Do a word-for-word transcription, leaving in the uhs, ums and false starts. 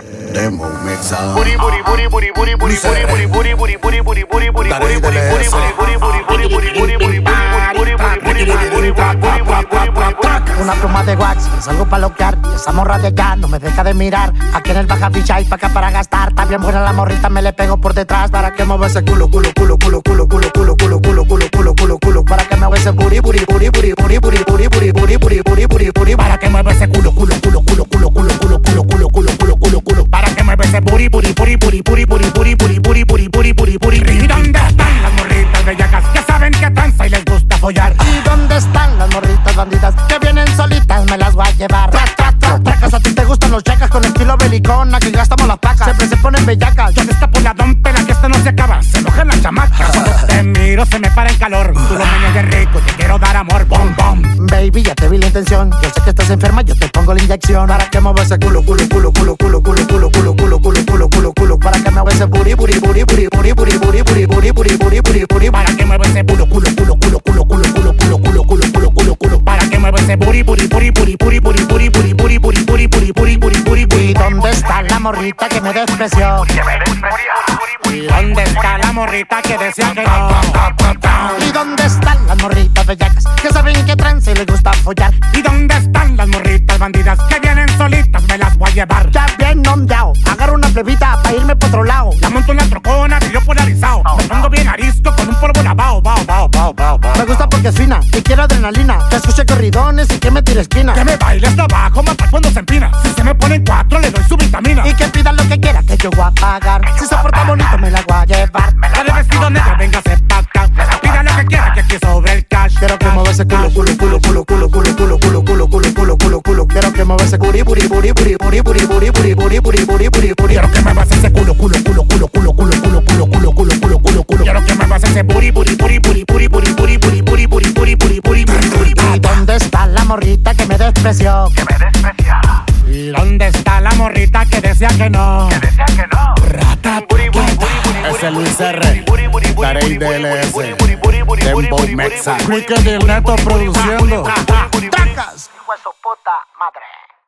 Dembow Mexa. Buri buri buri buri buri buri buri buri buri buri buri buri buri buri Tarey de L S. Una pluma de wax, es algo para loquear. Esa morra de allá no me deja de mirar. Aquí en el baja ficha y pa' acá para gastar. Está bien buena la morrita, me le pego por detrás. Para que mueva ese culo, culo, culo, culo, culo, culo, culo, culo, culo, culo, culo, culo, culo. Para que mueva ese buri, buri, buri, buri, buri, buri, buri, buri, buri, buri, buri, buri, buri. Para que mueva ese culo, culo, culo, culo, culo, culo, culo, culo, culo, culo, culo, culo, culo. Para que mueva ese buri, buri, buri, buri, buri, buri, buri, buri, buri, buri, buri, buri, buri. ¿Y dónde están las morritas bellacas que saben que tranza y les gusta follar? ¿Y dónde están las morritas bandidas que vienen solitas? Me las voy a llevar. Trac, trac, trac, tracas. A ti te gustan los chacas con estilo belicón. Aquí gastamos las placas. Siempre se ponen bellacas. Yo destapo la dompela que esta no se acaba. Se enojan las chamacas. Cuando te miro se me para el calor. Tú lo meñas de rico, te quiero dar amor. Bom, bom. Baby, ya te vi la intención. Yo sé que estás enferma, yo te pongo la inyección. Para que mueva ese culo, culo, culo, culo, culo, culo, culo, culo, culo, culo, culo, culo, culo. Para que mueva ese buri, buri, buri, buri, buri, buri, buri, buri, buri, buri, buri, buri, buri. Para que mueva ese culo, culo, culo, culo, culo, culo, culo, culo, culo, culo, culo, culo, culo. Para que mueva ese buri, buri, buri, buri, buri, buri, buri, buri, buri, buri, buri, buri, buri, buri, buri, buri. ¿Y dónde está la morrita que me despreció? ¿Y dónde está la morrita que decía que no? ¿Y dónde están las morritas bellacas que saben que trance y les gusta follar? ¿Y dónde están las morritas bandidas que vienen solitas? Me las voy a llevar. Ya bien ondeado, agarro una plebita pa' irme por otro lado. La monto en la trocona, yo polarizado. Me pongo bien arisco con un polvo lavado. Bao, bao, bao, bao, bao. Me gusta porque es fina y quiero adrenalina. Que escuche corridones y que me tire esquina. Que me baile hasta abajo, mata cuando se empina. Si se me ponen cuatro, le doy su vitamina. Y que pida lo que quiera, que yo voy a pagar. Si se porta bonito, me la voy a llevar. La de vestido negro, véngase pa' acá. Pida lo que quiera, que aquí sobre el cash. Quiero que mueva ese culo, culo, culo, culo, culo, culo, culo, culo, culo, culo, culo, culo, culo. Quiero que mueva ese buri, buri, buri, buri, buri, buri, buri, buri, buri, buri, buri, buri, buri. Quiero que muevas ese culo, culo, culo, culo, culo, culo, culo, culo, culo, culo, culo, culo, culo. Quiero que muevas ese buri, buri, buri, buri, buri, buri, buri, buri, buri, buri, buri, buri, buri, buri. ¿Y dónde está la morrita que me despreció? Que me desprecia. ¿Y dónde está la morrita que decía que no? Que decía que no. Ese es Luis R. Tarey de L S. Dembow Mexa. Cricket del Neto produciendo. Tracas. Hijo de su puta madre.